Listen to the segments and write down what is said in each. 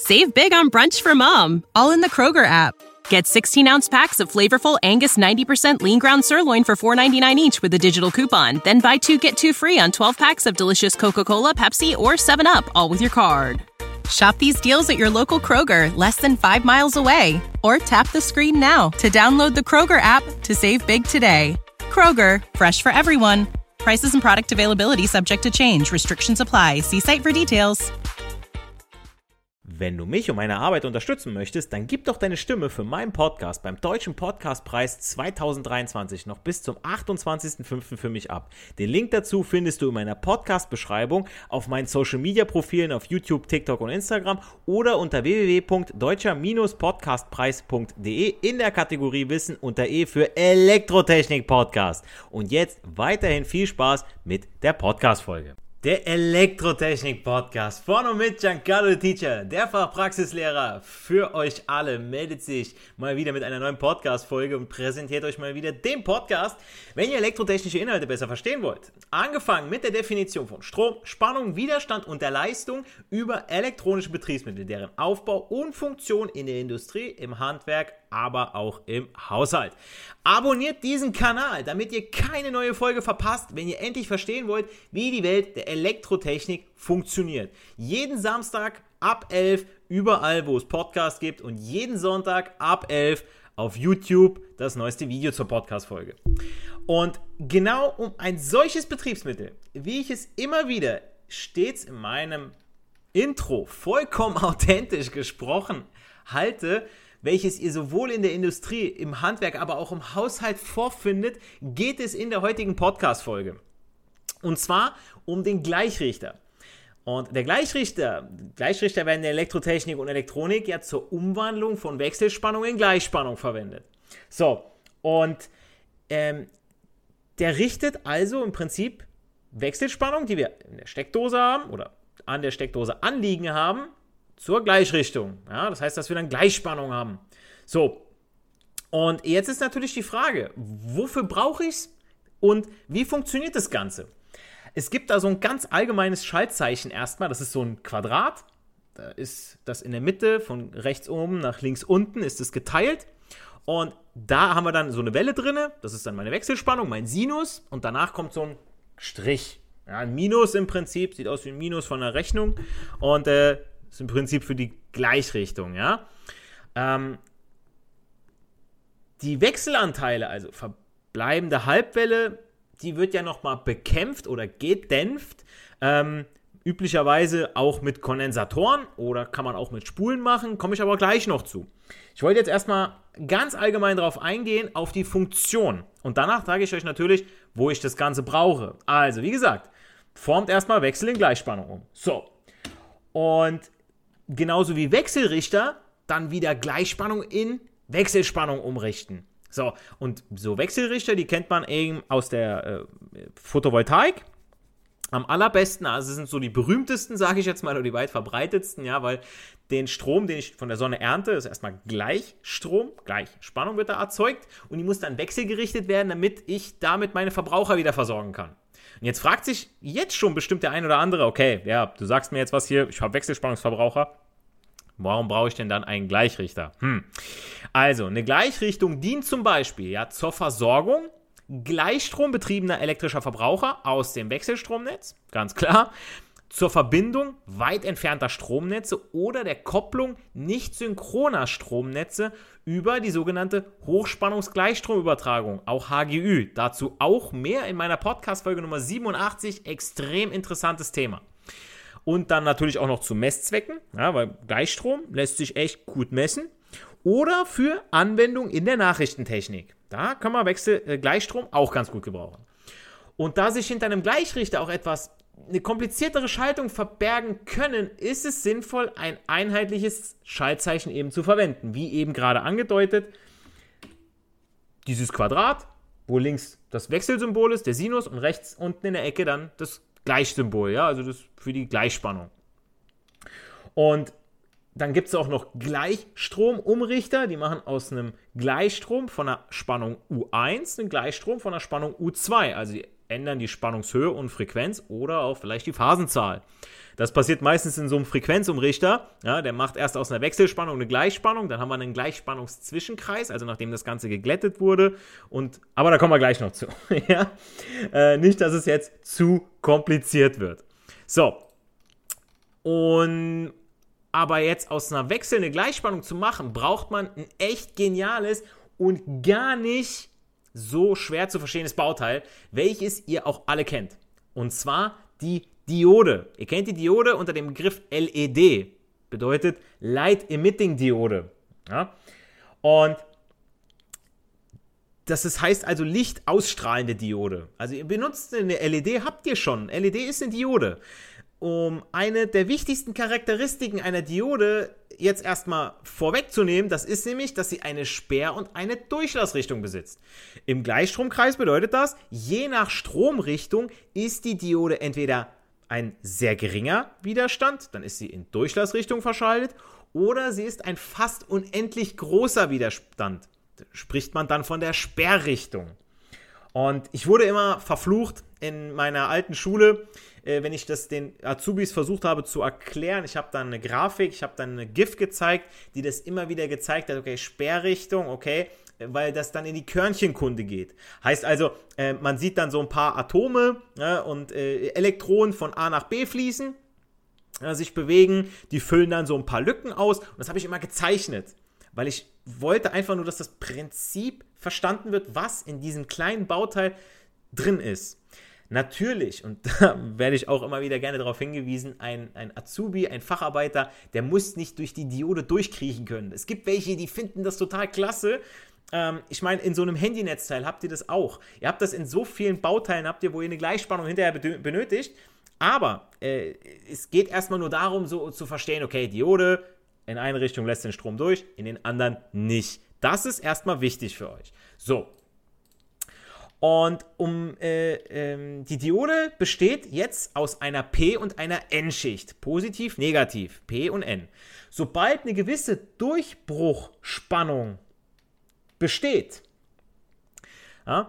Save big on brunch for mom, all in the Kroger app. Get 16-ounce packs of flavorful Angus 90% lean ground sirloin for $4.99 each with a digital coupon. Then buy 2, get 2 free on 12 packs of delicious Coca-Cola, Pepsi, or 7-Up, all with your card. Shop these deals at your local Kroger, less than 5 miles away. Or tap the screen now to download the Kroger app to save big today. Kroger, fresh for everyone. Prices and product availability subject to change. Restrictions apply. See site for details. Wenn du mich und meine Arbeit unterstützen möchtest, dann gib doch deine Stimme für meinen Podcast beim Deutschen Podcastpreis 2023 noch bis zum 28.05. für mich ab. Den Link dazu findest du in meiner Podcast-Beschreibung, auf meinen Social-Media-Profilen auf YouTube, TikTok und Instagram oder unter www.deutscher-podcastpreis.de in der Kategorie Wissen unter E für Elektrotechnik-Podcast. Und jetzt weiterhin viel Spaß mit der Podcast-Folge. Der Elektrotechnik-Podcast von und mit Giancarlo Teacher, der Fachpraxislehrer für euch alle, meldet sich mal wieder mit einer neuen Podcast-Folge und präsentiert euch mal wieder den Podcast, wenn ihr elektrotechnische Inhalte besser verstehen wollt. Angefangen mit der Definition von Strom, Spannung, Widerstand und der Leistung über elektronische Betriebsmittel, deren Aufbau und Funktion in der Industrie, im Handwerk, aber auch im Haushalt. Abonniert diesen Kanal, damit ihr keine neue Folge verpasst, wenn ihr endlich verstehen wollt, wie die Welt der Elektrotechnik funktioniert. Jeden Samstag ab 11 überall, wo es Podcasts gibt und jeden Sonntag ab 11 auf YouTube das neueste Video zur Podcast-Folge. Und genau um ein solches Betriebsmittel, wie ich es immer wieder stets in meinem Intro vollkommen authentisch gesprochen halte, welches ihr sowohl in der Industrie, im Handwerk, aber auch im Haushalt vorfindet, geht es in der heutigen Podcast-Folge. Und zwar um den Gleichrichter. Und der Gleichrichter werden in der Elektrotechnik und Elektronik ja zur Umwandlung von Wechselspannung in Gleichspannung verwendet. So, und der richtet also im Prinzip Wechselspannung, die wir in der Steckdose haben oder an der Steckdose anliegen haben, zur Gleichrichtung. Ja, das heißt, dass wir dann Gleichspannung haben. So, und jetzt ist natürlich die Frage, wofür brauche ich es und wie funktioniert das Ganze? Es gibt da so ein ganz allgemeines Schaltzeichen erstmal, das ist so ein Quadrat, da ist das in der Mitte, von rechts oben nach links unten ist es geteilt und da haben wir dann so eine Welle drin, das ist dann meine Wechselspannung, mein Sinus und danach kommt so ein Strich. Ja, ein Minus im Prinzip, sieht aus wie ein Minus von einer Rechnung und ist im Prinzip für die Gleichrichtung, ja. Die Wechselanteile, also verbleibende Halbwelle, die wird ja nochmal bekämpft oder gedämpft, üblicherweise auch mit Kondensatoren oder kann man auch mit Spulen machen, komme ich aber gleich noch zu. Ich wollte jetzt erstmal ganz allgemein darauf eingehen, auf die Funktion und danach sage ich euch natürlich, wo ich das Ganze brauche. Also, wie gesagt, formt erstmal Wechsel in Gleichspannung um. So, und genauso wie Wechselrichter dann wieder Gleichspannung in Wechselspannung umrichten. So, und so Wechselrichter, die kennt man eben aus der Photovoltaik. Am allerbesten, also sind so die berühmtesten, sage ich jetzt mal, oder die weit verbreitetsten, ja, weil den Strom, den ich von der Sonne ernte, ist erstmal Gleichstrom, Gleichspannung wird da erzeugt und die muss dann wechselgerichtet werden, damit ich damit meine Verbraucher wieder versorgen kann. Und jetzt fragt sich jetzt schon bestimmt der ein oder andere, okay, ja, du sagst mir jetzt was hier, ich habe Wechselspannungsverbraucher, warum brauche ich denn dann einen Gleichrichter? Also, eine Gleichrichtung dient zum Beispiel ja, zur Versorgung gleichstrombetriebener elektrischer Verbraucher aus dem Wechselstromnetz, ganz klar, zur Verbindung weit entfernter Stromnetze oder der Kopplung nicht synchroner Stromnetze über die sogenannte Hochspannungsgleichstromübertragung, auch HGÜ. Dazu auch mehr in meiner Podcast-Folge Nummer 87, extrem interessantes Thema. Und dann natürlich auch noch zu Messzwecken, ja, weil Gleichstrom lässt sich echt gut messen. Oder für Anwendung in der Nachrichtentechnik. Da kann man Gleichstrom auch ganz gut gebrauchen. Und da sich hinter einem Gleichrichter auch eine kompliziertere Schaltung verbergen können, ist es sinnvoll, ein einheitliches Schaltzeichen eben zu verwenden. Wie eben gerade angedeutet, dieses Quadrat, wo links das Wechselsymbol ist, der Sinus, und rechts unten in der Ecke dann das Gleichsymbol, ja, also das für die Gleichspannung. Und dann gibt es auch noch Gleichstromumrichter, die machen aus einem Gleichstrom von einer Spannung U1 einen Gleichstrom von einer Spannung U2. Also die ändern die Spannungshöhe und Frequenz oder auch vielleicht die Phasenzahl. Das passiert meistens in so einem Frequenzumrichter. Ja, der macht erst aus einer Wechselspannung eine Gleichspannung, dann haben wir einen Gleichspannungszwischenkreis, also nachdem das Ganze geglättet wurde. Aber da kommen wir gleich noch zu. Ja? Nicht, dass es jetzt zu kompliziert wird. So. Aber jetzt aus einer wechselnde Gleichspannung zu machen, braucht man ein echt geniales und gar nicht so schwer zu verstehendes Bauteil, welches ihr auch alle kennt. Und zwar die Diode. Ihr kennt die Diode unter dem Begriff LED. Bedeutet Light Emitting Diode. Ja? Und das heißt also Licht ausstrahlende Diode. Also ihr benutzt eine LED, habt ihr schon. LED ist eine Diode. Eine der wichtigsten Charakteristiken einer Diode jetzt erstmal vorwegzunehmen, das ist nämlich, dass sie eine Sperr- und eine Durchlassrichtung besitzt. Im Gleichstromkreis bedeutet das, je nach Stromrichtung ist die Diode entweder ein sehr geringer Widerstand, dann ist sie in Durchlassrichtung verschaltet, oder sie ist ein fast unendlich großer Widerstand. Da spricht man dann von der Sperrrichtung. Und ich wurde immer verflucht in meiner alten Schule, wenn ich das den Azubis versucht habe zu erklären. Ich habe dann eine Grafik, ich habe dann eine GIF gezeigt, die das immer wieder gezeigt hat, okay, Sperrrichtung, okay, weil das dann in die Körnchenkunde geht. Heißt also, man sieht dann so ein paar Atome und Elektronen von A nach B fließen, sich bewegen, die füllen dann so ein paar Lücken aus und das habe ich immer gezeichnet, weil ich wollte einfach nur, dass das Prinzip verstanden wird, was in diesem kleinen Bauteil drin ist. Natürlich, und da werde ich auch immer wieder gerne darauf hingewiesen, ein Azubi, ein Facharbeiter, der muss nicht durch die Diode durchkriechen können. Es gibt welche, die finden das total klasse. Ich meine, in so einem Handynetzteil habt ihr das auch. Ihr habt das in so vielen Bauteilen, wo ihr eine Gleichspannung hinterher benötigt. Aber es geht erstmal nur darum, so zu verstehen, okay, Diode, in eine Richtung lässt den Strom durch, in den anderen nicht. Das ist erstmal wichtig für euch. So. Und die Diode besteht jetzt aus einer P- und einer N-Schicht. Positiv, negativ. P und N. Sobald eine gewisse Durchbruchspannung besteht, ja,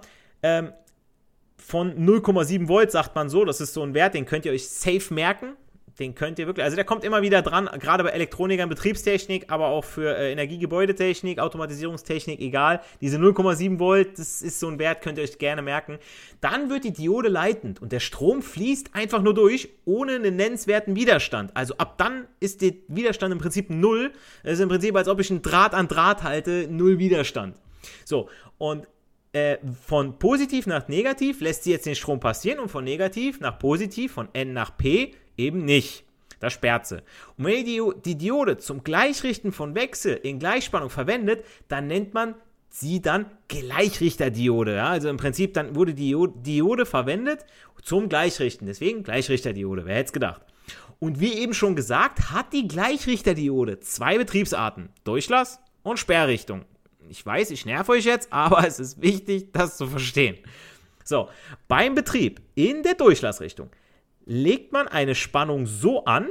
von 0,7 Volt sagt man so, das ist so ein Wert, den könnt ihr euch safe merken. Den könnt ihr wirklich, also der kommt immer wieder dran, gerade bei Elektronikern, Betriebstechnik, aber auch für Energiegebäudetechnik, Automatisierungstechnik, egal. Diese 0,7 Volt, das ist so ein Wert, könnt ihr euch gerne merken. Dann wird die Diode leitend und der Strom fließt einfach nur durch, ohne einen nennenswerten Widerstand. Also ab dann ist der Widerstand im Prinzip 0. Das ist im Prinzip, als ob ich einen Draht an Draht halte, 0 Widerstand. So, und von positiv nach negativ lässt sie jetzt den Strom passieren und von negativ nach positiv, von N nach P, eben nicht. Das sperrt sie. Und wenn ihr die Diode zum Gleichrichten von Wechsel in Gleichspannung verwendet, dann nennt man sie dann Gleichrichterdiode. Ja? Also im Prinzip dann wurde die Diode verwendet zum Gleichrichten. Deswegen Gleichrichterdiode. Wer hätte es gedacht? Und wie eben schon gesagt, hat die Gleichrichterdiode 2 Betriebsarten. Durchlass und Sperrrichtung. Ich weiß, ich nerve euch jetzt, aber es ist wichtig, das zu verstehen. So, beim Betrieb in der Durchlassrichtung legt man eine Spannung so an,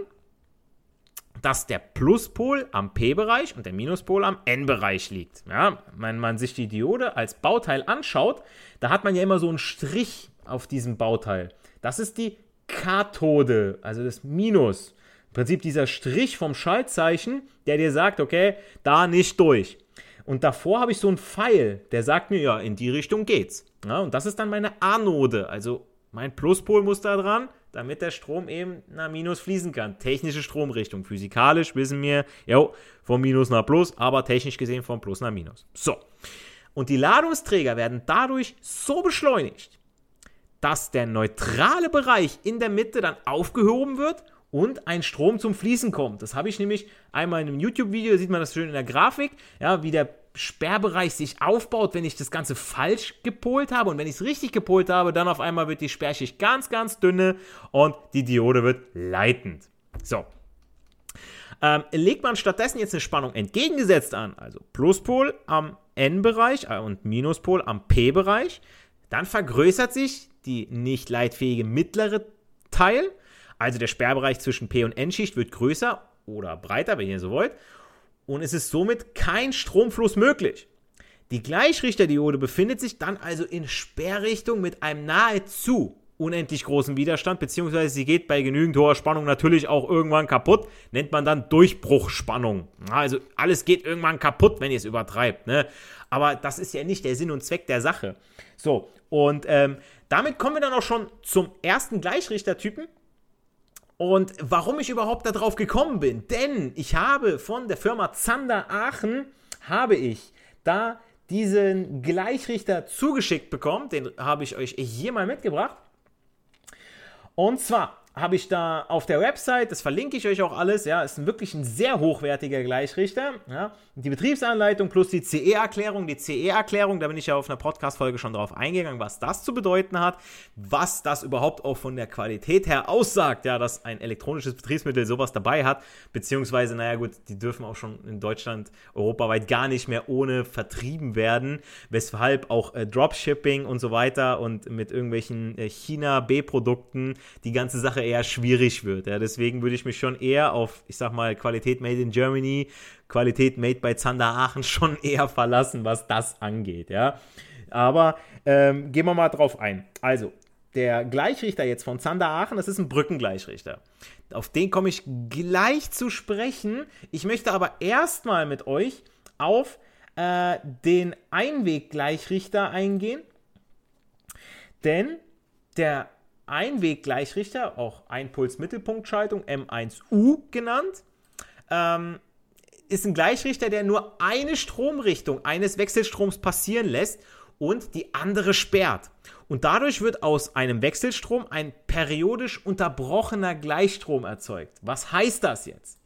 dass der Pluspol am P-Bereich und der Minuspol am N-Bereich liegt. Ja, wenn man sich die Diode als Bauteil anschaut, da hat man ja immer so einen Strich auf diesem Bauteil. Das ist die Kathode, also das Minus. Im Prinzip dieser Strich vom Schaltzeichen, der dir sagt, okay, da nicht durch. Und davor habe ich so einen Pfeil, der sagt mir, ja, in die Richtung geht's. Ja, und das ist dann meine Anode, also mein Pluspol muss da dran, damit der Strom eben nach Minus fließen kann. Technische Stromrichtung. Physikalisch wissen wir, jo, vom Minus nach Plus, aber technisch gesehen vom Plus nach Minus. So. Und die Ladungsträger werden dadurch so beschleunigt, dass der neutrale Bereich in der Mitte dann aufgehoben wird und ein Strom zum Fließen kommt. Das habe ich nämlich einmal in einem YouTube-Video, sieht man das schön in der Grafik, ja, wie der Sperrbereich sich aufbaut, wenn ich das Ganze falsch gepolt habe. Und wenn ich es richtig gepolt habe, dann auf einmal wird die Sperrschicht ganz, ganz dünne und die Diode wird leitend. So. Legt man stattdessen jetzt eine Spannung entgegengesetzt an, also Pluspol am N-Bereich und Minuspol am P-Bereich, dann vergrößert sich die nicht leitfähige mittlere Teil, also der Sperrbereich zwischen P- und N-Schicht wird größer oder breiter, wenn ihr so wollt, und es ist somit kein Stromfluss möglich. Die Gleichrichterdiode befindet sich dann also in Sperrrichtung mit einem nahezu unendlich großen Widerstand, beziehungsweise sie geht bei genügend hoher Spannung natürlich auch irgendwann kaputt, nennt man dann Durchbruchspannung. Also alles geht irgendwann kaputt, wenn ihr es übertreibt, ne? Aber das ist ja nicht der Sinn und Zweck der Sache. So, und damit kommen wir dann auch schon zum ersten Gleichrichtertypen. Und warum ich überhaupt darauf gekommen bin, denn ich habe von der Firma Zander Aachen, da diesen Gleichrichter zugeschickt bekommen, den habe ich euch hier mal mitgebracht. Und zwar habe ich da auf der Website, das verlinke ich euch auch alles, ja, ist wirklich ein sehr hochwertiger Gleichrichter, ja, die Betriebsanleitung plus die CE-Erklärung, da bin ich ja auf einer Podcast-Folge schon drauf eingegangen, was das zu bedeuten hat, was das überhaupt auch von der Qualität her aussagt, ja, dass ein elektronisches Betriebsmittel sowas dabei hat, beziehungsweise, naja gut, die dürfen auch schon in Deutschland europaweit gar nicht mehr ohne vertrieben werden, weshalb auch Dropshipping und so weiter und mit irgendwelchen China-B-Produkten die ganze Sache eher schwierig wird. Ja. Deswegen würde ich mich schon eher auf, ich sag mal, Qualität made in Germany, Qualität made bei Zander Aachen schon eher verlassen, was das angeht. Ja. Aber gehen wir mal drauf ein. Also, der Gleichrichter jetzt von Zander Aachen, das ist ein Brückengleichrichter. Auf den komme ich gleich zu sprechen. Ich möchte aber erstmal mit euch auf den Einweggleichrichter eingehen. Denn der Einweggleichrichter, auch Einpuls-Mittelpunktschaltung, M1U genannt, ist ein Gleichrichter, der nur eine Stromrichtung eines Wechselstroms passieren lässt und die andere sperrt. Und dadurch wird aus einem Wechselstrom ein periodisch unterbrochener Gleichstrom erzeugt. Was heißt das jetzt?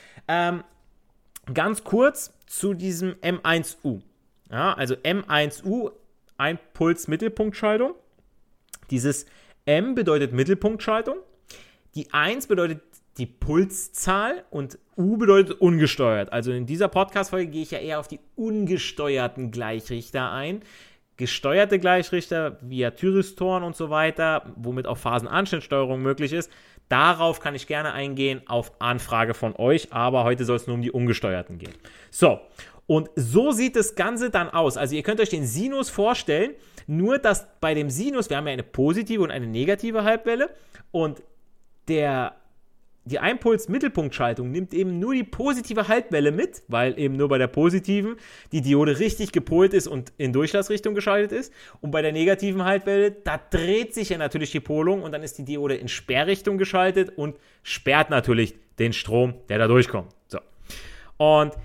Ganz kurz zu diesem M1U. Ja, also M1U, Einpuls-Mittelpunktschaltung. Dieses M bedeutet Mittelpunktschaltung, die 1 bedeutet die Pulszahl und U bedeutet ungesteuert. Also in dieser Podcast-Folge gehe ich ja eher auf die ungesteuerten Gleichrichter ein. Gesteuerte Gleichrichter via Thyristoren und so weiter, womit auch Phasenanschnittsteuerung möglich ist. Darauf kann ich gerne eingehen auf Anfrage von euch, aber heute soll es nur um die ungesteuerten gehen. So, und so sieht das Ganze dann aus. Also ihr könnt euch den Sinus vorstellen, nur dass bei dem Sinus, wir haben ja eine positive und eine negative Halbwelle und die Einpuls-Mittelpunktschaltung nimmt eben nur die positive Halbwelle mit, weil eben nur bei der positiven die Diode richtig gepolt ist und in Durchlassrichtung geschaltet ist. Und bei der negativen Halbwelle, da dreht sich ja natürlich die Polung und dann ist die Diode in Sperrrichtung geschaltet und sperrt natürlich den Strom, der da durchkommt. So. Und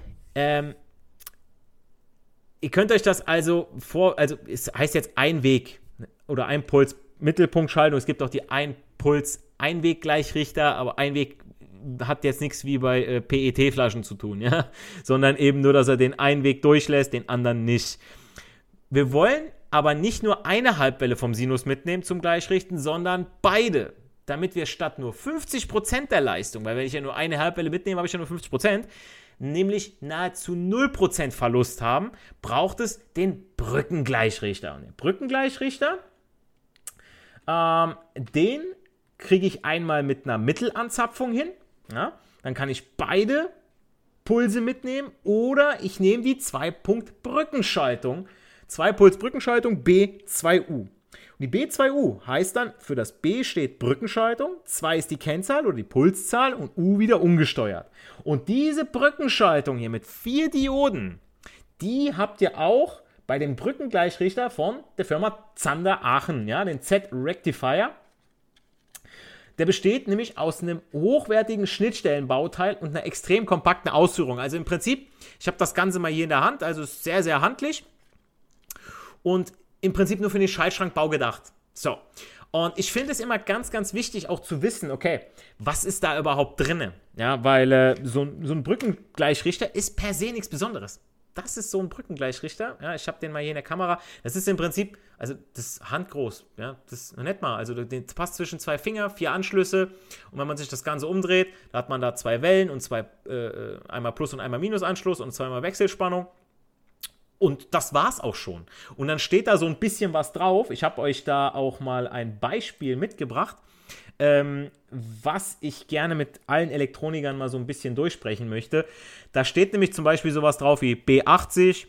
ihr könnt euch das also es heißt jetzt Einweg oder Einpuls-Mittelpunktschaltung. Es gibt auch die Einpuls-Einweggleichrichter, aber Einweg hat jetzt nichts wie bei PET-Flaschen zu tun, ja, sondern eben nur, dass er den einen Weg durchlässt, den anderen nicht. Wir wollen aber nicht nur eine Halbwelle vom Sinus mitnehmen zum Gleichrichten, sondern beide, damit wir statt nur 50% der Leistung, weil wenn ich ja nur eine Halbwelle mitnehme, habe ich ja nur 50%, nämlich nahezu 0% Verlust haben, braucht es den Brückengleichrichter. Und den Brückengleichrichter, den kriege ich einmal mit einer Mittelanzapfung hin. Ja? Dann kann ich beide Pulse mitnehmen oder ich nehme die 2-Punkt-Brückenschaltung. 2-Puls-Brückenschaltung B2U. Und die B2U heißt dann, für das B steht Brückenschaltung, 2 ist die Kennzahl oder die Pulszahl und U wieder ungesteuert. Und diese Brückenschaltung hier mit 4 Dioden, die habt ihr auch bei dem Brückengleichrichter von der Firma Zander Aachen, ja, den Z-Rectifier. Der besteht nämlich aus einem hochwertigen Schnittstellenbauteil und einer extrem kompakten Ausführung. Also im Prinzip, ich habe das Ganze mal hier in der Hand, also ist sehr, sehr handlich und im Prinzip nur für den Schaltschrankbau gedacht. So, und ich finde es immer ganz, ganz wichtig auch zu wissen, okay, was ist da überhaupt drin? Ja, weil so ein Brückengleichrichter ist per se nichts Besonderes. Das ist so ein Brückengleichrichter. Ja, ich habe den mal hier in der Kamera. Das ist im Prinzip, also das ist handgroß. Ja, das ist nicht mal. Also das passt zwischen 2 Finger, 4 Anschlüsse. Und wenn man sich das Ganze umdreht, da hat man da 2 Wellen und 2, einmal Plus- und einmal Minusanschluss und 2-mal Wechselspannung. Und das war's auch schon. Und dann steht da so ein bisschen was drauf. Ich habe euch da auch mal ein Beispiel mitgebracht. was ich gerne mit allen Elektronikern mal so ein bisschen durchsprechen möchte. Da steht nämlich zum Beispiel sowas drauf wie B80,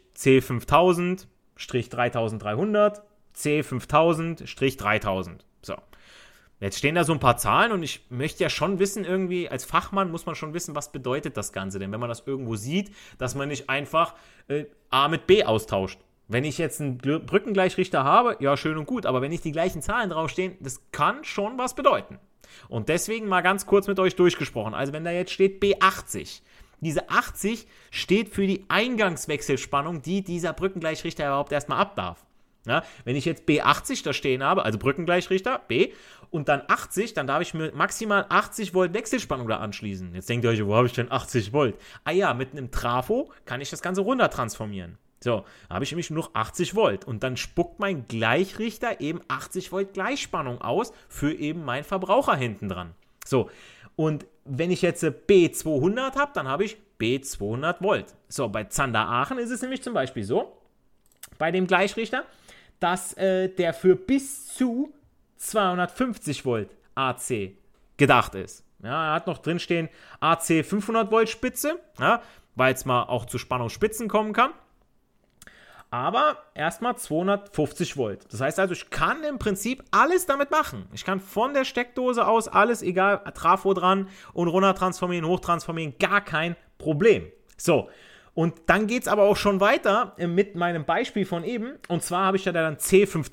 C5000-3300, C5000-3000. So. Jetzt stehen da so ein paar Zahlen und ich möchte ja schon wissen, irgendwie, als Fachmann muss man schon wissen, was bedeutet das Ganze denn, wenn man das irgendwo sieht, dass man nicht einfach A mit B austauscht. Wenn ich jetzt einen Brückengleichrichter habe, ja, schön und gut, aber wenn nicht die gleichen Zahlen draufstehen, das kann schon was bedeuten. Und deswegen mal ganz kurz mit euch durchgesprochen. Also wenn da jetzt steht B80, diese 80 steht für die Eingangswechselspannung, die dieser Brückengleichrichter überhaupt erstmal abdarf. Ja, wenn ich jetzt B80 da stehen habe, also Brückengleichrichter, B, und dann 80, dann darf ich mir maximal 80 Volt Wechselspannung da anschließen. Jetzt denkt ihr euch, wo habe ich denn 80 Volt? Ah ja, mit einem Trafo kann ich das Ganze runter transformieren. So, da habe ich nämlich nur noch 80 Volt und dann spuckt mein Gleichrichter eben 80 Volt Gleichspannung aus für eben meinen Verbraucher hinten dran. So, und wenn ich jetzt B200 habe, dann habe ich B200 Volt. So, bei Zander Aachen ist es nämlich zum Beispiel so, bei dem Gleichrichter, dass der für bis zu 250 Volt AC gedacht ist. Ja, er hat noch drinstehen AC 500 Volt Spitze, ja, weil es mal auch zu Spannungsspitzen kommen kann. Aber erstmal 250 Volt. Das heißt also, ich kann im Prinzip alles damit machen. Ich kann von der Steckdose aus alles, egal, Trafo dran und runter transformieren, hochtransformieren, gar kein Problem. So, und dann geht es aber auch schon weiter mit meinem Beispiel von eben. Und zwar habe ich ja dann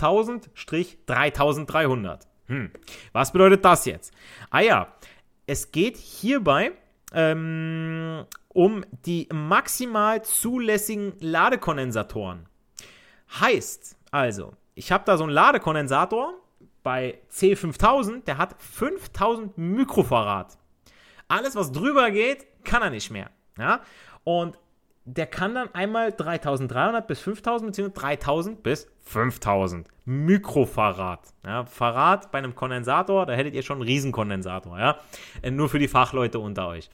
C5000-3300. Was bedeutet das jetzt? Ah ja, es geht hierbei um die maximal zulässigen Ladekondensatoren. Heißt also, ich habe da so einen Ladekondensator bei C5000, der hat 5000 Mikrofarad. Alles, was drüber geht, kann er nicht mehr. Ja? Und der kann dann einmal 3300 bis 5000 bzw. 3000 bis 5000 Mikrofarad. Ja, Farad bei einem Kondensator, da hättet ihr schon einen Riesenkondensator. Ja? Nur für die Fachleute unter euch.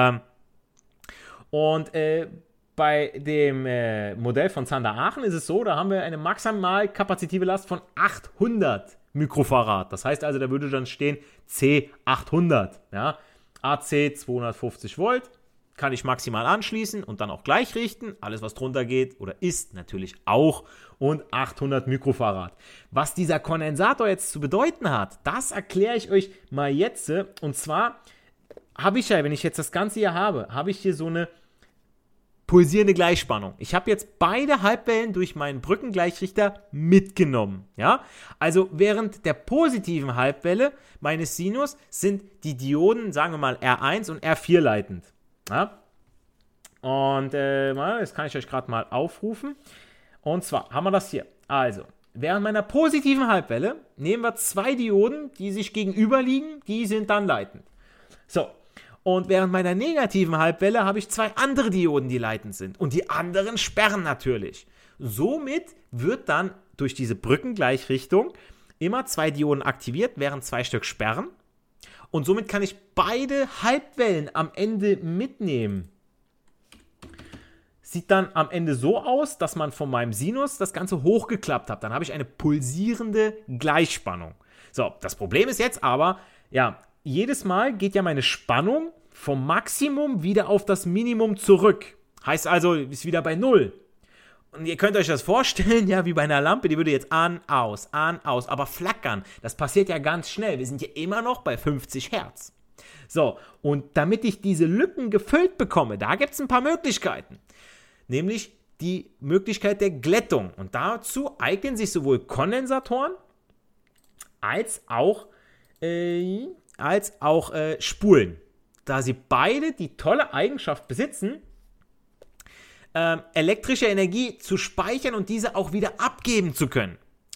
Bei dem Modell von Zander Aachen ist es so, da haben wir eine maximal kapazitive Last von 800 Mikrofarad. Das heißt also, da würde dann stehen C800. Ja? AC 250 Volt. Kann ich maximal anschließen und dann auch gleich richten. Alles, was drunter geht oder ist, natürlich auch. Und 800 Mikrofarad. Was dieser Kondensator jetzt zu bedeuten hat, das erkläre ich euch mal jetzt. Und zwar habe ich ja, wenn ich jetzt das Ganze hier habe ich hier so eine pulsierende Gleichspannung. Ich habe jetzt beide Halbwellen durch meinen Brückengleichrichter mitgenommen. Ja? Also während der positiven Halbwelle meines Sinus sind die Dioden, sagen wir mal R1 und R4 leitend. Ja? Und das kann ich euch gerade mal aufrufen. Und zwar haben wir das hier. Also, während meiner positiven Halbwelle nehmen wir zwei Dioden, die sich gegenüber liegen, die sind dann leitend. So, und während meiner negativen Halbwelle habe ich zwei andere Dioden, die leitend sind. Und die anderen sperren natürlich. Somit wird dann durch diese Brückengleichrichtung immer zwei Dioden aktiviert, während zwei Stück sperren. Und somit kann ich beide Halbwellen am Ende mitnehmen. Sieht dann am Ende so aus, dass man von meinem Sinus das Ganze hochgeklappt hat. Dann habe ich eine pulsierende Gleichspannung. So, das Problem ist jetzt aber, ja, jedes Mal geht ja meine Spannung vom Maximum wieder auf das Minimum zurück. Heißt also, ist wieder bei 0. Und ihr könnt euch das vorstellen, ja, wie bei einer Lampe, die würde jetzt an, aus, aber flackern. Das passiert ja ganz schnell. Wir sind ja immer noch bei 50 Hertz. So, und damit ich diese Lücken gefüllt bekomme, da gibt es ein paar Möglichkeiten. Nämlich die Möglichkeit der Glättung. Und dazu eignen sich sowohl Kondensatoren als auch Spulen. Da sie beide die tolle Eigenschaft besitzen, elektrische Energie zu speichern und diese auch wieder abgeben zu können.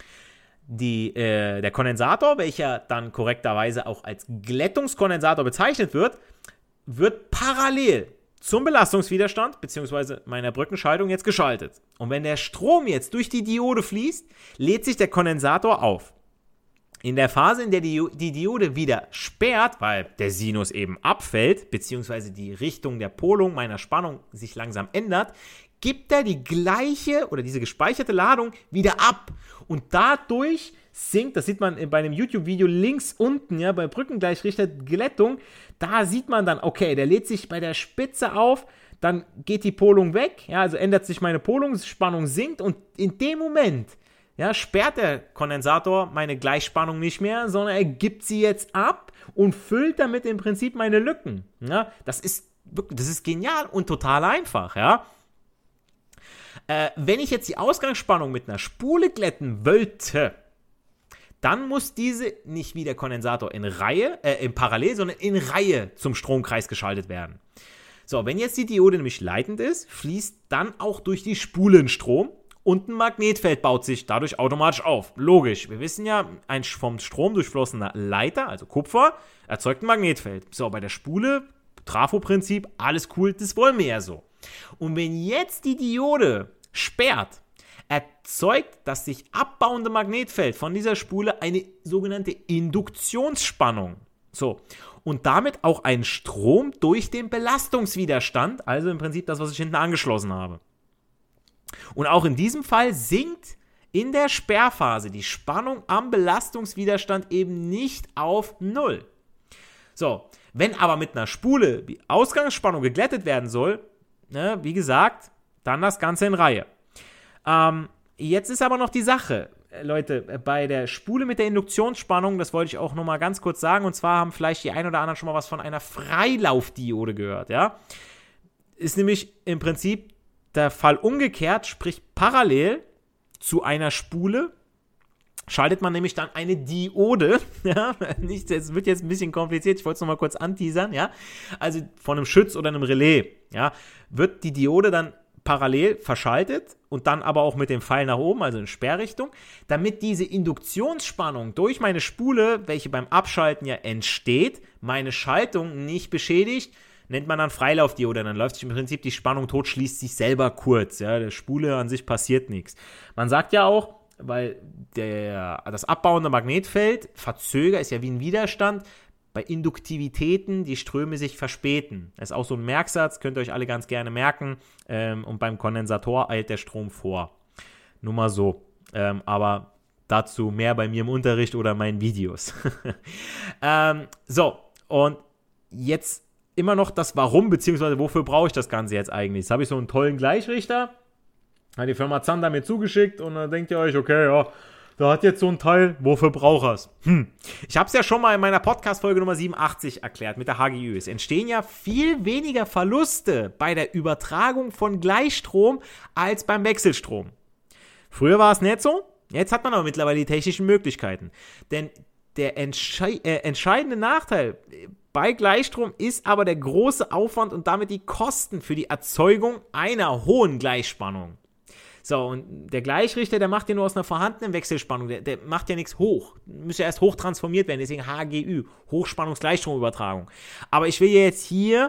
Der Kondensator, welcher dann korrekterweise auch als Glättungskondensator bezeichnet wird parallel zum Belastungswiderstand bzw. meiner Brückenschaltung jetzt geschaltet. Und wenn der Strom jetzt durch die Diode fließt, lädt sich der Kondensator auf. In der Phase, in der die Diode wieder sperrt, weil der Sinus eben abfällt, beziehungsweise die Richtung der Polung meiner Spannung sich langsam ändert, gibt er die gleiche oder diese gespeicherte Ladung wieder ab. Und dadurch sinkt, das sieht man bei einem YouTube-Video links unten, ja, bei Brückengleichrichter Glättung, da sieht man dann, okay, der lädt sich bei der Spitze auf, dann geht die Polung weg, ja, also ändert sich meine Polung, Spannung sinkt und in dem Moment, ja, sperrt der Kondensator meine Gleichspannung nicht mehr, sondern er gibt sie jetzt ab und füllt damit im Prinzip meine Lücken. Ja, das ist genial und total einfach, ja. Wenn ich jetzt die Ausgangsspannung mit einer Spule glätten wollte, dann muss diese nicht wie der Kondensator in Parallel, sondern in Reihe zum Stromkreis geschaltet werden. So, wenn jetzt die Diode nämlich leitend ist, fließt dann auch durch die Spule ein Strom und ein Magnetfeld baut sich dadurch automatisch auf. Logisch, wir wissen ja, ein vom Strom durchflossener Leiter, also Kupfer, erzeugt ein Magnetfeld. So, bei der Spule, Trafo-Prinzip, alles cool, das wollen wir ja so. Und wenn jetzt die Diode sperrt, erzeugt das sich abbauende Magnetfeld von dieser Spule eine sogenannte Induktionsspannung. So, und damit auch ein Strom durch den Belastungswiderstand, also im Prinzip das, was ich hinten angeschlossen habe. Und auch in diesem Fall sinkt in der Sperrphase die Spannung am Belastungswiderstand eben nicht auf 0. So, wenn aber mit einer Spule die Ausgangsspannung geglättet werden soll, ne, wie gesagt, dann das Ganze in Reihe. Jetzt ist aber noch die Sache, Leute, bei der Spule mit der Induktionsspannung, das wollte ich auch nochmal ganz kurz sagen, und zwar haben vielleicht die ein oder anderen schon mal was von einer Freilaufdiode gehört, ja. Ist nämlich im Prinzip der Fall umgekehrt, sprich parallel zu einer Spule, schaltet man nämlich dann eine Diode, ja, es wird jetzt ein bisschen kompliziert, ich wollte es nochmal kurz anteasern, ja, also von einem Schütz oder einem Relais, ja, wird die Diode dann parallel verschaltet und dann aber auch mit dem Pfeil nach oben, also in Sperrrichtung, damit diese Induktionsspannung durch meine Spule, welche beim Abschalten ja entsteht, meine Schaltung nicht beschädigt, nennt man dann Freilaufdiode, dann läuft sich im Prinzip die Spannung tot, schließt sich selber kurz, ja, der Spule an sich passiert nichts. Man sagt ja auch, weil das abbauende Magnetfeld verzögert, ist ja wie ein Widerstand, bei Induktivitäten die Ströme sich verspäten. Das ist auch so ein Merksatz, könnt ihr euch alle ganz gerne merken. Und beim Kondensator eilt der Strom vor. Nur mal so. Aber dazu mehr bei mir im Unterricht oder meinen Videos. So, und jetzt immer noch das Warum, beziehungsweise wofür brauche ich das Ganze jetzt eigentlich? Jetzt habe ich so einen tollen Gleichrichter, hat die Firma Zander mir zugeschickt und dann denkt ihr euch, okay, ja, da hat jetzt so ein Teil, wofür braucht er es? Ich habe es ja schon mal in meiner Podcast-Folge Nummer 87 erklärt mit der HGÜ. Es entstehen ja viel weniger Verluste bei der Übertragung von Gleichstrom als beim Wechselstrom. Früher war es nicht so, jetzt hat man aber mittlerweile die technischen Möglichkeiten. Denn der entscheidende Nachteil bei Gleichstrom ist aber der große Aufwand und damit die Kosten für die Erzeugung einer hohen Gleichspannung. So, und der Gleichrichter, der macht ja nur aus einer vorhandenen Wechselspannung, der macht ja nichts hoch. Muss ja erst hoch transformiert werden, deswegen HGÜ, Hochspannungsgleichstromübertragung. Aber ich will ja jetzt hier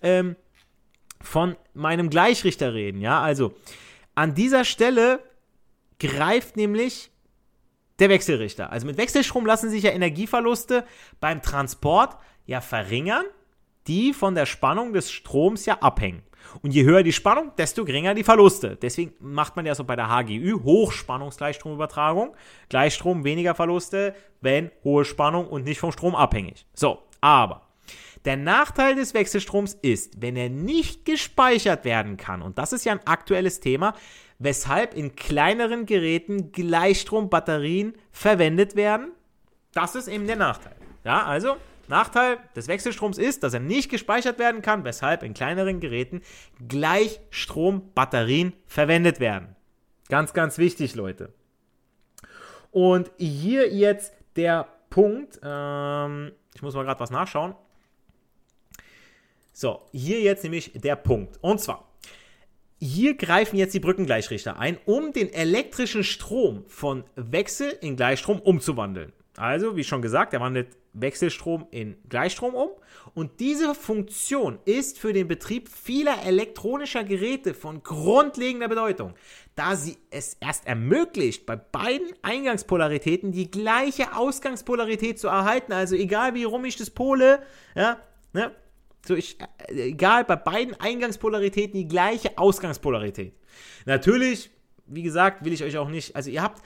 von meinem Gleichrichter reden, ja, also an dieser Stelle greift nämlich der Wechselrichter. Also mit Wechselstrom lassen sich ja Energieverluste beim Transport ja verringern, die von der Spannung des Stroms ja abhängen. Und je höher die Spannung, desto geringer die Verluste. Deswegen macht man ja so bei der HGÜ Hochspannungsgleichstromübertragung. Gleichstrom, weniger Verluste, wenn hohe Spannung und nicht vom Strom abhängig. So, aber der Nachteil des Wechselstroms ist, wenn er nicht gespeichert werden kann, und das ist ja ein aktuelles Thema, weshalb in kleineren Geräten Gleichstrombatterien verwendet werden, das ist eben der Nachteil. Ja, also Nachteil des Wechselstroms ist, dass er nicht gespeichert werden kann, weshalb in kleineren Geräten Gleichstrombatterien verwendet werden. Ganz, ganz wichtig, Leute. Und hier jetzt der Punkt, ich muss mal gerade was nachschauen. So, hier jetzt nämlich der Punkt. Und zwar, hier greifen jetzt die Brückengleichrichter ein, um den elektrischen Strom von Wechsel in Gleichstrom umzuwandeln. Also, wie schon gesagt, er wandelt Wechselstrom in Gleichstrom um. Und diese Funktion ist für den Betrieb vieler elektronischer Geräte von grundlegender Bedeutung, da sie es erst ermöglicht, bei beiden Eingangspolaritäten die gleiche Ausgangspolarität zu erhalten. Also egal wie rum ich das pole, ja, ne, egal, bei beiden Eingangspolaritäten die gleiche Ausgangspolarität. Natürlich, wie gesagt, will ich euch auch nicht, also ihr habt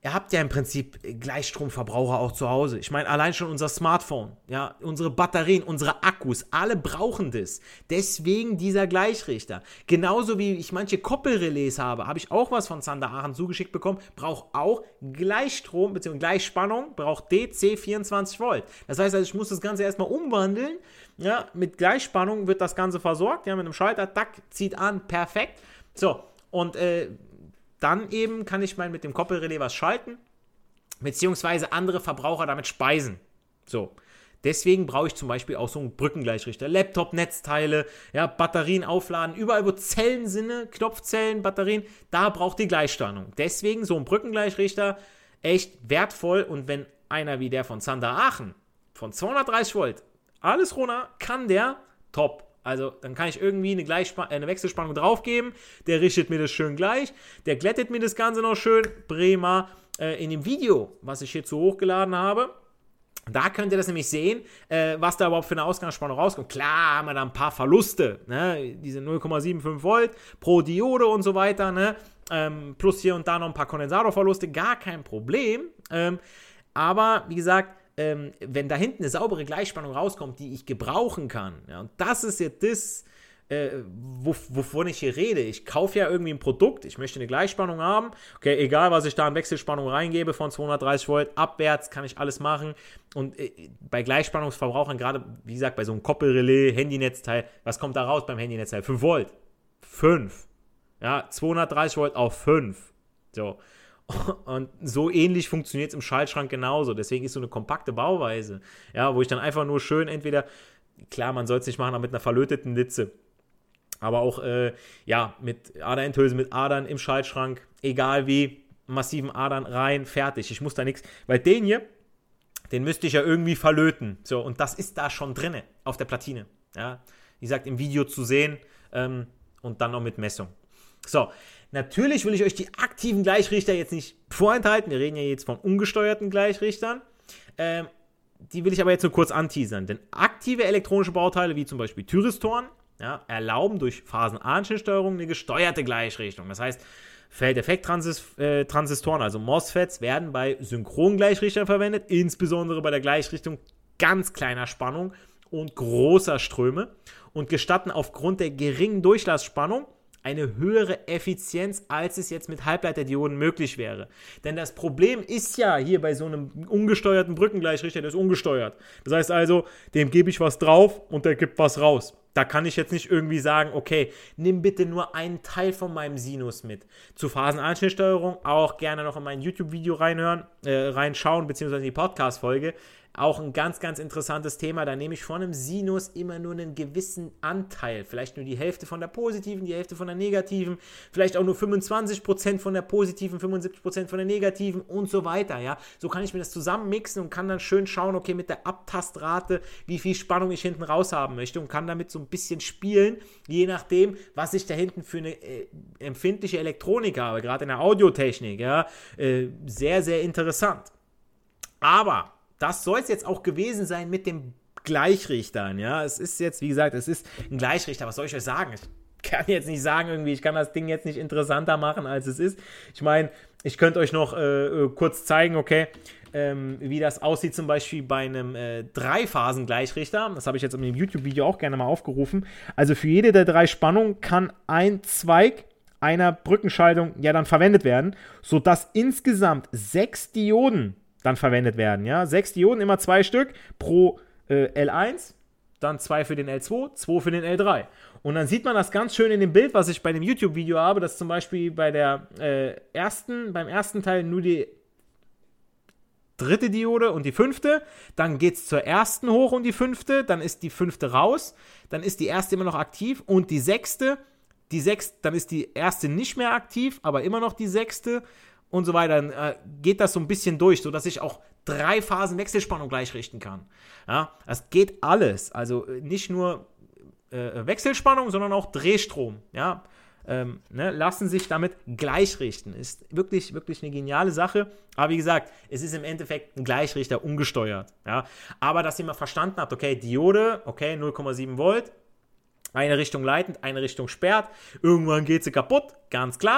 ihr habt ja im Prinzip Gleichstromverbraucher auch zu Hause. Ich meine, allein schon unser Smartphone, ja, unsere Batterien, unsere Akkus, alle brauchen das. Deswegen dieser Gleichrichter. Genauso wie ich manche Koppelrelais habe ich auch was von Zander Aachen zugeschickt bekommen, braucht auch Gleichstrom bzw. Gleichspannung, braucht DC 24 Volt. Das heißt also, ich muss das Ganze erstmal umwandeln. Ja, mit Gleichspannung wird das Ganze versorgt, ja, mit einem Schalter, tack, zieht an, perfekt. So, und dann eben kann ich mal mit dem Koppelrelais was schalten, beziehungsweise andere Verbraucher damit speisen. So, deswegen brauche ich zum Beispiel auch so einen Brückengleichrichter, Laptop-Netzteile, ja, Batterien aufladen, überall wo Zellen sind, Knopfzellen, Batterien, da braucht die Gleichspannung. Deswegen so ein Brückengleichrichter echt wertvoll, und wenn einer wie der von Zander Aachen von 230 Volt alles runter kann, der top. Also dann kann ich irgendwie eine Wechselspannung draufgeben, der richtet mir das schön gleich, der glättet mir das Ganze noch schön, prima. In dem Video, was ich hierzu hochgeladen habe, da könnt ihr das nämlich sehen, was da überhaupt für eine Ausgangsspannung rauskommt. Klar haben wir da ein paar Verluste, ne? Diese 0,75 Volt pro Diode und so weiter, ne? Plus hier und da noch ein paar Kondensatorverluste, gar kein Problem. Aber wie gesagt, wenn da hinten eine saubere Gleichspannung rauskommt, die ich gebrauchen kann, ja, und das ist jetzt das, wovon ich hier rede. Ich kaufe ja irgendwie ein Produkt, ich möchte eine Gleichspannung haben, okay, egal was ich da an Wechselspannung reingebe, von 230 Volt abwärts kann ich alles machen, und bei Gleichspannungsverbrauchern, gerade wie gesagt, bei so einem Koppelrelais, Handynetzteil, was kommt da raus beim Handynetzteil? 5 Volt, 5, ja, 230 Volt auf 5, so. Und so ähnlich funktioniert es im Schaltschrank genauso. Deswegen ist so eine kompakte Bauweise, ja, wo ich dann einfach nur schön entweder, klar, man soll es nicht machen, aber mit einer verlöteten Litze, aber auch, mit Aderendhülse, mit Adern im Schaltschrank, egal wie, massiven Adern rein, fertig. Ich muss da nichts, weil den müsste ich ja irgendwie verlöten. So, und das ist da schon drinne, auf der Platine. Ja, wie gesagt, im Video zu sehen, und dann noch mit Messung. So, natürlich will ich euch die aktiven Gleichrichter jetzt nicht vorenthalten. Wir reden ja jetzt von ungesteuerten Gleichrichtern. Die will ich aber jetzt nur kurz anteasern. Denn aktive elektronische Bauteile, wie zum Beispiel Thyristoren, ja, erlauben durch Phasenanschnittsteuerung eine gesteuerte Gleichrichtung. Das heißt, Feldeffekt-Transistoren, also MOSFETs, werden bei Synchrongleichrichtern verwendet, insbesondere bei der Gleichrichtung ganz kleiner Spannung und großer Ströme, und gestatten aufgrund der geringen Durchlassspannung eine höhere Effizienz, als es jetzt mit Halbleiterdioden möglich wäre. Denn das Problem ist ja hier bei so einem ungesteuerten Brückengleichrichter, der ist ungesteuert. Das heißt also, dem gebe ich was drauf und der gibt was raus. Da kann ich jetzt nicht irgendwie sagen, okay, nimm bitte nur einen Teil von meinem Sinus mit. Zur Phasenanschnittsteuerung auch gerne noch in mein YouTube-Video reinschauen, beziehungsweise die Podcast-Folge. Auch ein ganz, ganz interessantes Thema. Da nehme ich von einem Sinus immer nur einen gewissen Anteil. Vielleicht nur die Hälfte von der positiven, die Hälfte von der negativen. Vielleicht auch nur 25% von der positiven, 75% von der negativen und so weiter. Ja? So kann ich mir das zusammenmixen und kann dann schön schauen, okay, mit der Abtastrate, wie viel Spannung ich hinten raus haben möchte, und kann damit so ein bisschen spielen, je nachdem, was ich da hinten für eine empfindliche Elektronik habe, gerade in der Audiotechnik. Ja? Sehr, sehr interessant. Aber das soll es jetzt auch gewesen sein mit dem Gleichrichtern, ja. Es ist jetzt, wie gesagt, es ist ein Gleichrichter. Was soll ich euch sagen? Ich kann jetzt nicht sagen, irgendwie, ich kann das Ding jetzt nicht interessanter machen, als es ist. Ich meine, ich könnte euch noch kurz zeigen, okay, wie das aussieht zum Beispiel bei einem 3-Phasen-Gleichrichter. Das habe ich jetzt in dem YouTube-Video auch gerne mal aufgerufen. Also für jede der 3 Spannungen kann ein Zweig einer Brückenschaltung ja dann verwendet werden, sodass insgesamt 6 Dioden dann verwendet werden, ja. 6 Dioden, immer 2 Stück pro L1, dann 2 für den L2, 2 für den L3. Und dann sieht man das ganz schön in dem Bild, was ich bei dem YouTube-Video habe, dass zum Beispiel beim ersten Teil nur die 3. Diode und die 5. Dann geht es zur ersten hoch und die 5. Dann ist die 5. raus. Dann ist die erste immer noch aktiv und die 6. Dann ist die erste nicht mehr aktiv, aber immer noch die 6. und so weiter. Dann geht das so ein bisschen durch, sodass ich auch 3 Phasen Wechselspannung gleichrichten kann. Ja, das geht alles. Also nicht nur Wechselspannung, sondern auch Drehstrom. Ja, lassen sich damit gleichrichten. Ist wirklich, wirklich eine geniale Sache. Aber wie gesagt, es ist im Endeffekt ein Gleichrichter ungesteuert. Ja, aber dass ihr mal verstanden habt, okay, Diode, okay, 0,7 Volt, eine Richtung leitend, eine Richtung sperrt. Irgendwann geht sie kaputt, ganz klar.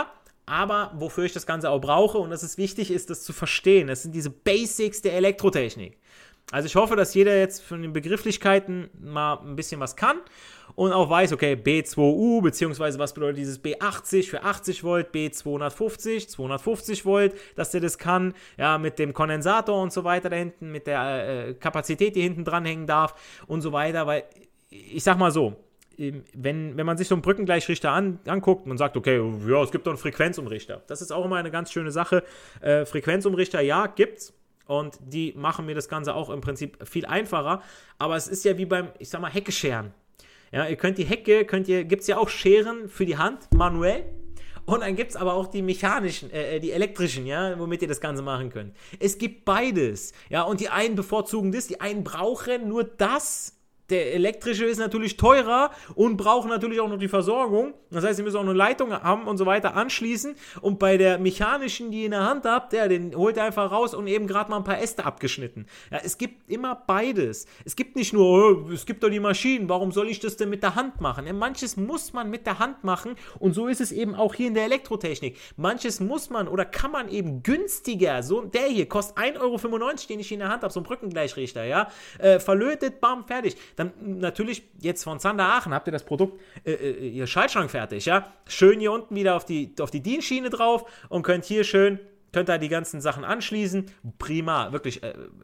aber wofür ich das Ganze auch brauche und dass es wichtig ist, das zu verstehen. Das sind diese Basics der Elektrotechnik. Also ich hoffe, dass jeder jetzt von den Begrifflichkeiten mal ein bisschen was kann und auch weiß, okay, B2U, beziehungsweise was bedeutet dieses B80 für 80 Volt, B250, 250 Volt, dass der das kann, ja, mit dem Kondensator und so weiter da hinten, mit der Kapazität, die hinten dran hängen darf und so weiter, weil ich sag mal so, wenn man sich so einen Brückengleichrichter anguckt und sagt, okay, ja, es gibt doch einen Frequenzumrichter. Das ist auch immer eine ganz schöne Sache. Frequenzumrichter, ja, gibt's. Und die machen mir das Ganze auch im Prinzip viel einfacher. Aber es ist ja wie beim, ich sag mal, Heckescheren. Ja, ihr könnt die Hecke, gibt's ja auch Scheren für die Hand, manuell. Und dann gibt's aber auch die mechanischen, die elektrischen, ja, womit ihr das Ganze machen könnt. Es gibt beides. Ja, und die einen bevorzugen das, die einen brauchen nur das. Der elektrische ist natürlich teurer und braucht natürlich auch noch die Versorgung. Das heißt, ihr müsst auch eine Leitung haben und so weiter anschließen. Und bei der mechanischen, die ihr in der Hand habt, den holt ihr einfach raus und eben gerade mal ein paar Äste abgeschnitten. Ja, es gibt immer beides. Es gibt nicht nur, oh, es gibt doch die Maschinen, warum soll ich das denn mit der Hand machen? Ja, manches muss man mit der Hand machen und so ist es eben auch hier in der Elektrotechnik. Manches muss man oder kann man eben günstiger, so der hier kostet 1,95 €, den ich hier in der Hand habe, so ein Brückengleichrichter, ja, verlötet, bam, fertig. Dann natürlich jetzt von Zander Aachen habt ihr das Produkt, ihr Schaltschrank fertig, ja. Schön hier unten wieder auf die DIN-Schiene drauf und könnt da die ganzen Sachen anschließen. Prima, wirklich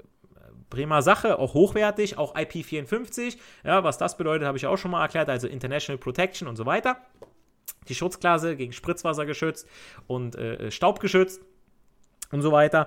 prima Sache, auch hochwertig, auch IP54. Ja, was das bedeutet, habe ich auch schon mal erklärt, also International Protection und so weiter. Die Schutzklasse gegen Spritzwasser geschützt und Staub geschützt und so weiter.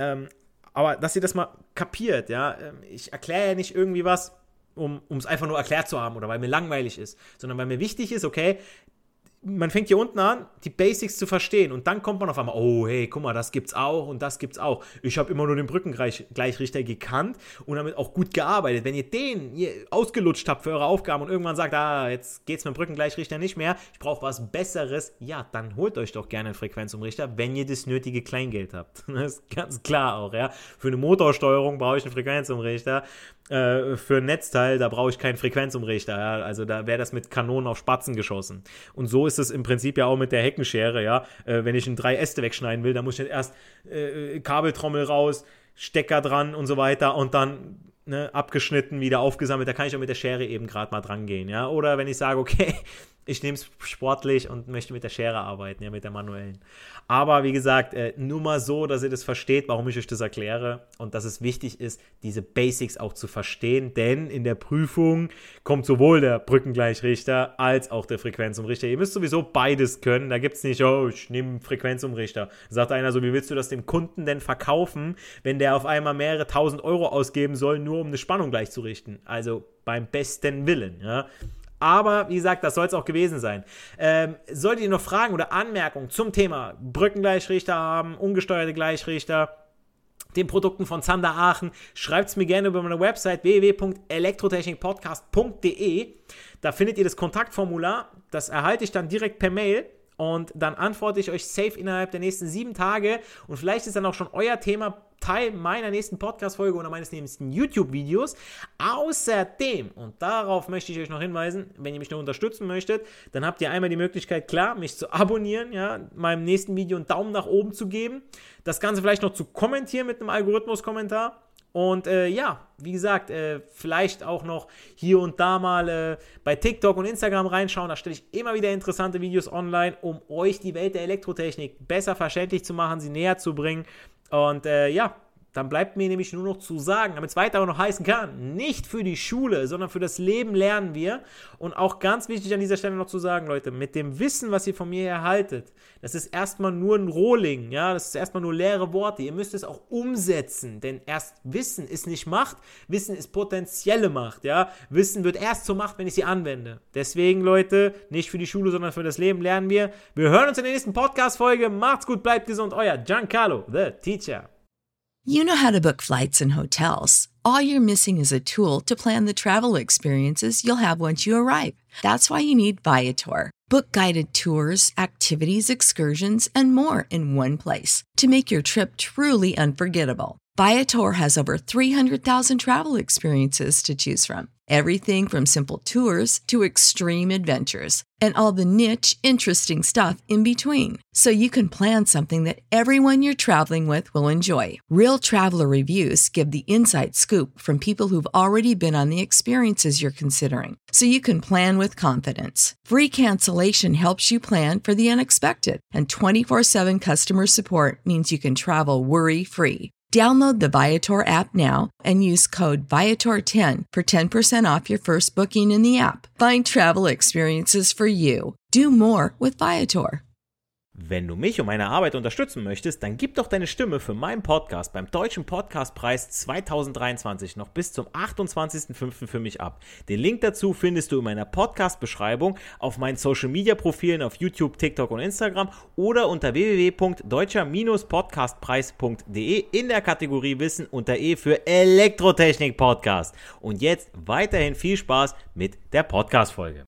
Aber dass ihr das mal kapiert, ja, ich erkläre ja nicht irgendwie was, um es einfach nur erklärt zu haben oder weil mir langweilig ist, sondern weil mir wichtig ist, okay, man fängt hier unten an, die Basics zu verstehen und dann kommt man auf einmal, oh hey, guck mal, das gibt's auch und das gibt's auch. Ich habe immer nur den Brückengleichrichter gekannt und damit auch gut gearbeitet. Wenn ihr den ausgelutscht habt für eure Aufgaben und irgendwann sagt, jetzt geht's mit dem Brückengleichrichter nicht mehr, ich brauche was Besseres, ja, dann holt euch doch gerne einen Frequenzumrichter, wenn ihr das nötige Kleingeld habt. Das ist ganz klar auch, ja. Für eine Motorsteuerung brauche ich einen Frequenzumrichter. Für ein Netzteil, da brauche ich keinen Frequenzumrichter, ja? Also da wäre das mit Kanonen auf Spatzen geschossen. Und so ist es im Prinzip ja auch mit der Heckenschere, ja. Wenn ich 3 Äste wegschneiden will, dann muss ich erst Kabeltrommel raus, Stecker dran und so weiter und dann abgeschnitten, wieder aufgesammelt, da kann ich auch mit der Schere eben gerade mal dran gehen, ja. Oder wenn ich sage, okay, ich nehme es sportlich und möchte mit der Schere arbeiten, ja, mit der manuellen. Aber wie gesagt, nur mal so, dass ihr das versteht, warum ich euch das erkläre und dass es wichtig ist, diese Basics auch zu verstehen, denn in der Prüfung kommt sowohl der Brückengleichrichter als auch der Frequenzumrichter. Ihr müsst sowieso beides können, da gibt es nicht, oh, ich nehme einen Frequenzumrichter. Sagt einer so, wie willst du das dem Kunden denn verkaufen, wenn der auf einmal mehrere 1.000 € ausgeben soll, nur um eine Spannung gleichzurichten? Also beim besten Willen, ja. Aber, wie gesagt, das soll es auch gewesen sein. Solltet ihr noch Fragen oder Anmerkungen zum Thema Brückengleichrichter haben, ungesteuerte Gleichrichter, den Produkten von Zander Aachen, schreibt es mir gerne über meine Website www.elektrotechnikpodcast.de. Da findet ihr das Kontaktformular, das erhalte ich dann direkt per Mail. Und dann antworte ich euch safe innerhalb der nächsten 7 Tage. Und vielleicht ist dann auch schon euer Thema Teil meiner nächsten Podcast-Folge oder meines nächsten YouTube-Videos. Außerdem, und darauf möchte ich euch noch hinweisen, wenn ihr mich noch unterstützen möchtet, dann habt ihr einmal die Möglichkeit, klar, mich zu abonnieren, ja, meinem nächsten Video einen Daumen nach oben zu geben, das Ganze vielleicht noch zu kommentieren mit einem Algorithmus-Kommentar. Und wie gesagt, vielleicht auch noch hier und da mal bei TikTok und Instagram reinschauen. Da stelle ich immer wieder interessante Videos online, um euch die Welt der Elektrotechnik besser verständlich zu machen, sie näher zu bringen. Und dann bleibt mir nämlich nur noch zu sagen, damit es weiter noch heißen kann, nicht für die Schule, sondern für das Leben lernen wir. Und auch ganz wichtig an dieser Stelle noch zu sagen, Leute, mit dem Wissen, was ihr von mir erhaltet, das ist erstmal nur ein Rohling, ja, das ist erstmal nur leere Worte. Ihr müsst es auch umsetzen, denn erst Wissen ist nicht Macht, Wissen ist potenzielle Macht, ja. Wissen wird erst zur Macht, wenn ich sie anwende. Deswegen, Leute, nicht für die Schule, sondern für das Leben lernen wir. Wir hören uns in der nächsten Podcast-Folge. Macht's gut, bleibt gesund, euer Giancarlo, the Teacher. You know how to book flights and hotels. All you're missing is a tool to plan the travel experiences you'll have once you arrive. That's why you need Viator. Book guided tours, activities, excursions, and more in one place to make your trip truly unforgettable. Viator has over 300,000 travel experiences to choose from. Everything from simple tours to extreme adventures and all the niche, interesting stuff in between. So you can plan something that everyone you're traveling with will enjoy. Real traveler reviews give the inside scoop from people who've already been on the experiences you're considering. So you can plan with confidence. Free cancellation helps you plan for the unexpected. And 24/7 customer support means you can travel worry-free. Download the Viator app now and use code Viator10 for 10% off your first booking in the app. Find travel experiences for you. Do more with Viator. Wenn du mich und meine Arbeit unterstützen möchtest, dann gib doch deine Stimme für meinen Podcast beim Deutschen Podcastpreis 2023 noch bis zum 28.05. für mich ab. Den Link dazu findest du in meiner Podcast-Beschreibung, auf meinen Social-Media-Profilen auf YouTube, TikTok und Instagram oder unter www.deutscher-podcastpreis.de in der Kategorie Wissen unter E für Elektrotechnik-Podcast. Und jetzt weiterhin viel Spaß mit der Podcast-Folge.